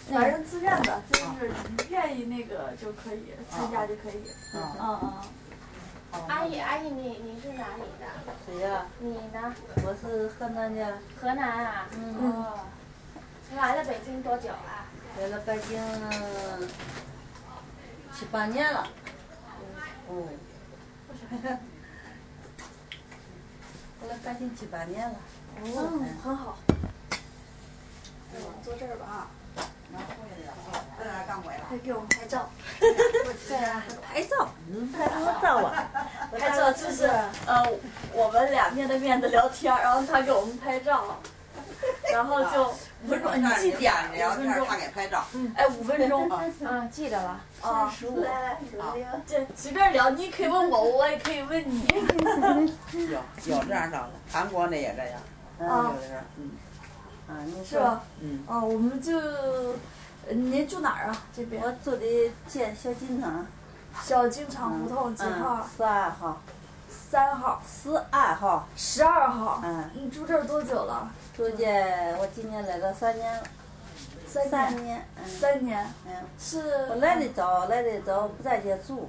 反正自愿的，就是你愿意那个就可以参加就可以。 阿姨，你是哪里的？ 谁呀？ 你呢？ 我是河南的。 河南啊？哦。来了北京多久啊？ 来了北京7、8年了。来了北京7、8年了。 很好。坐这儿吧啊。 在哪刚回来？ 还给我们拍照。 对啊，拍照，拍什么照啊？ 拍照就是我们俩面对面的聊天，然后他给我们拍照，然后就5分钟，你记点聊天，他给拍照。 5分钟。 记得了。 35。这随便聊，你可以问我，我也可以问你。 有这样照的，韩国那也这样。有的是。你是吧？我们就，您住哪儿啊？这边？ 我住的小金厂。 小金厂胡同几号 ？12号。 3号。 12号。 12号。你住这儿多久了？ 住这，我今年来了3年了。3年。 3年。是。 我来的早，不在这住。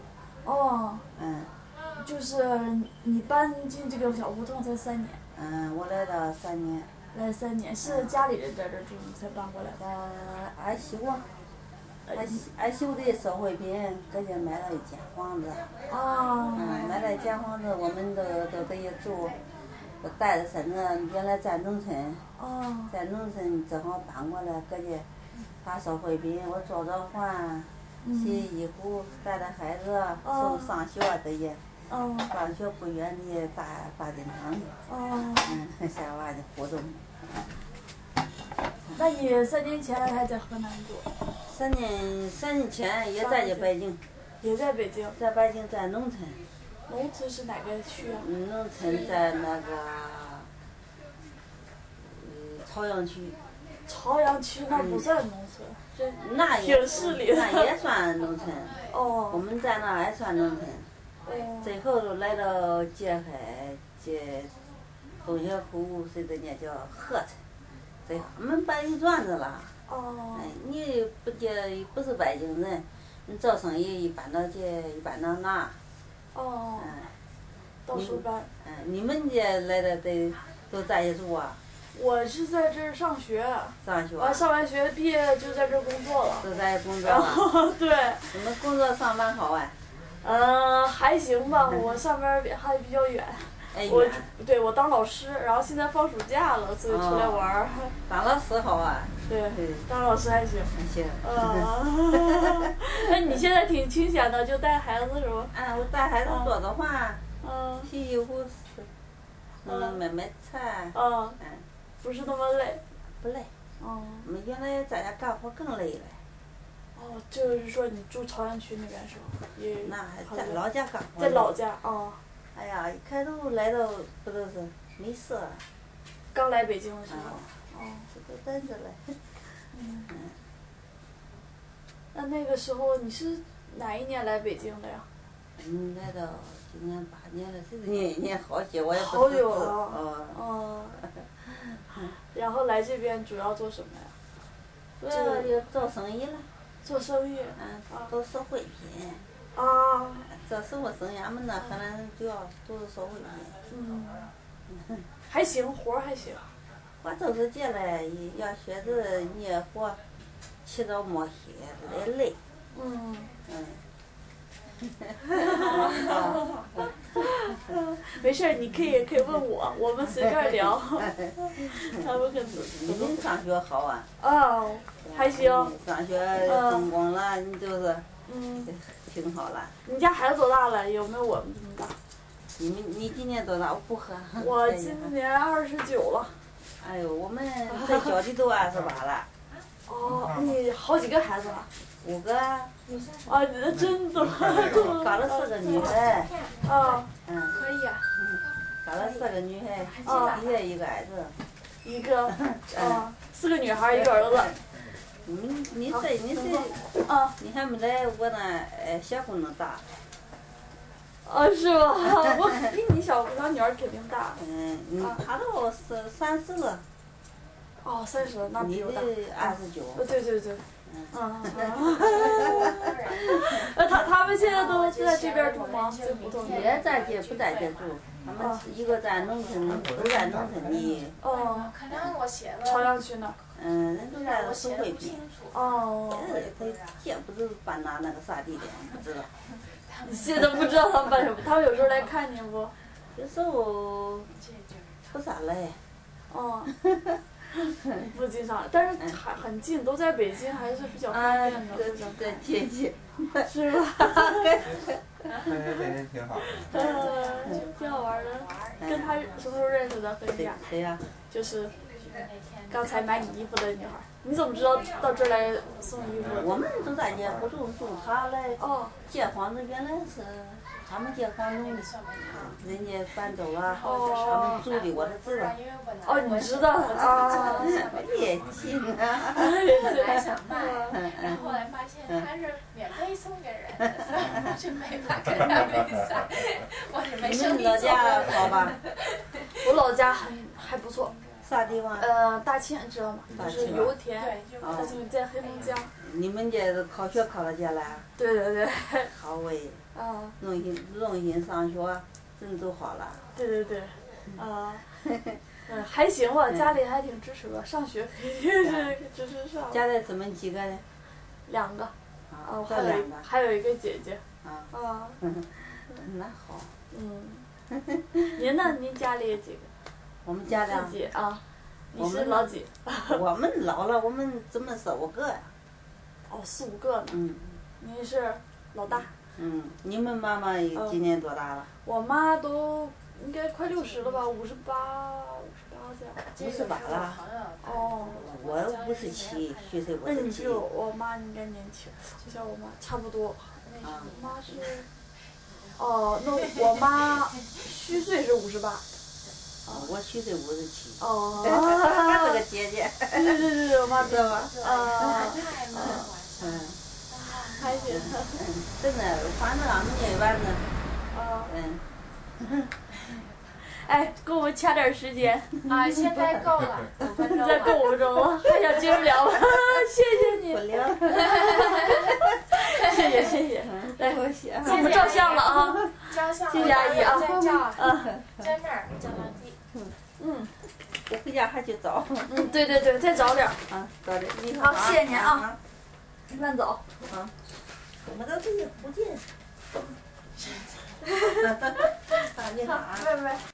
就是你搬进这个小胡同才3年。 我来了3年。 来3年，是家里人在这住，你才搬过来的。 俺媳妇的社会兵搁这买了一间房子。买了一间房子，我们都在这住，都带着孙子。原来在农村。在农村正好搬过来，搁这打社会兵，我做饭，洗衣服，带着孩子送上学这些。放学不远的大金厂。下娃的活动。 那你3年前还在河南住 ？3年前也在北京。 也在北京。 在北京，在农村。 农村是哪个区啊？ 农村在那个朝阳区。 朝阳区那不算农村， 那挺市里的。 那也算农村。 我们在那也算农村。最后都来到界海这东学库，现在那叫河村，在他们北京转子了。你不是北京人，你做生意一般到这，一般到那。 到处搬。 你们这来的都在这住啊？ 我是在这儿上学。 上学。 完上完学毕业就在这儿工作了。 都在工作了。 对。 你们工作上班好啊？ 还行吧，我上班还比较远。我当老师，然后现在放暑假了，所以出来玩儿。 当老师好啊。 对，当老师还行。 行。 那你现在挺清闲的，就带孩子是吧？ 我带孩子做饭。洗衣服，买菜。 不是那么累。 不累。我们原来在家干活更累了。 就是说你住朝阳区那边是吧？ 那还在老家干活。 在老家哎呀，一开头来到不都是没事。 刚来北京的时候。 这都等着了。 那个时候你是哪一年来北京的呀？ 来到今年8年了，这年好久我也不知道。 好久了。然后来这边主要做什么呀？ 主要就做生意了。 做生意。 都是会品。做什么生意？俺们那河南人主要都是做会品。 还行，活还行。 我就是这嘞，要学着你也活，起早摸黑也累。 没事，你可以问我，我们随便聊。他们可你们上学好啊？ 还行。 上学成功了，你就是。挺好了。 你家孩子多大了？有没有我们这么大？ 你今年多大？我不喝。 我今年29了。 哎呦，我们这小的都28了。 你好几个孩子了 ？5个。 你这真多。 搞了4个女孩。 可以啊。 搞了4个女孩，一个儿子。 一个。4个女孩，1个儿子。 你还没来我那小姑娘大。 是吧？我比你小女儿肯定大。 她都30了。 哦，30，那比我大。 你的29。 对。他们现在都在这边住吗？在胡同里。 也在这不在这住，他们一个在农村，都在农村里。 哦。 可能我写了。 朝阳区呢？ 人都在收汇滨。 哦。 他也不知办那个啥地点，不知道。 你现在不知道他们办什么？他们有时候来看你不？ 有时候不咋来。 哦。不经常，但是还很近，都在北京，还是比较方便的。 对，接近。 是吧？ 北京挺好的。 挺好玩的。跟他什么时候认识的？分享。 谁呀？ 就是刚才买你衣服的女孩。你怎么知道到这儿来送衣服？ 我们都在这不住，他来借房子，原来是他们借房东的，人家搬走了，他们住的我都知道。 哦，你知道啊？ 也近啊。 本来想卖，然后后来发现他是免费送给人的，所以我就没法跟他比赛，我也没生意做。 你们老家好吧？ 我老家还不错。 啥地方？ 大庆知道吗？就是油田。大庆在黑龙江。 你们这考学考到这了？ 对。 好喂。容易上学，人都好了。 对。还行吧，家里还挺支持的，上学肯定是支持上。 家里怎么几个呢 ？2个。还有一个姐姐。 那好。 您呢？您家里几个？ 我们家的。 自己啊。你是老几？ 我们老了，我们怎么4、5个呀？ 哦，4、5个呢。您是老大。 你们妈妈今年多大了？ 我妈都应该快60了吧，58这样。 58了。 哦。 我57，虚岁57。 那你比我妈应该年轻，就像我妈差不多。我妈是。那我妈虚岁是58。 我虚岁57。 还是个姐姐。 对，我妈知道吧？还行。 真的，反正俺们这边呢。 哎，给我们掐点时间。 现在够了，5分钟。 再够5分钟了，还想接着聊吗？谢谢你。 不聊。 谢谢。来，给我们照相了啊！ 照相。 谢谢阿姨啊。 在照。在那儿照相机。 我回家还去找。 对，再找点。 找点。 好，谢谢您啊。慢走。 我们都是福建。你好。 拜拜。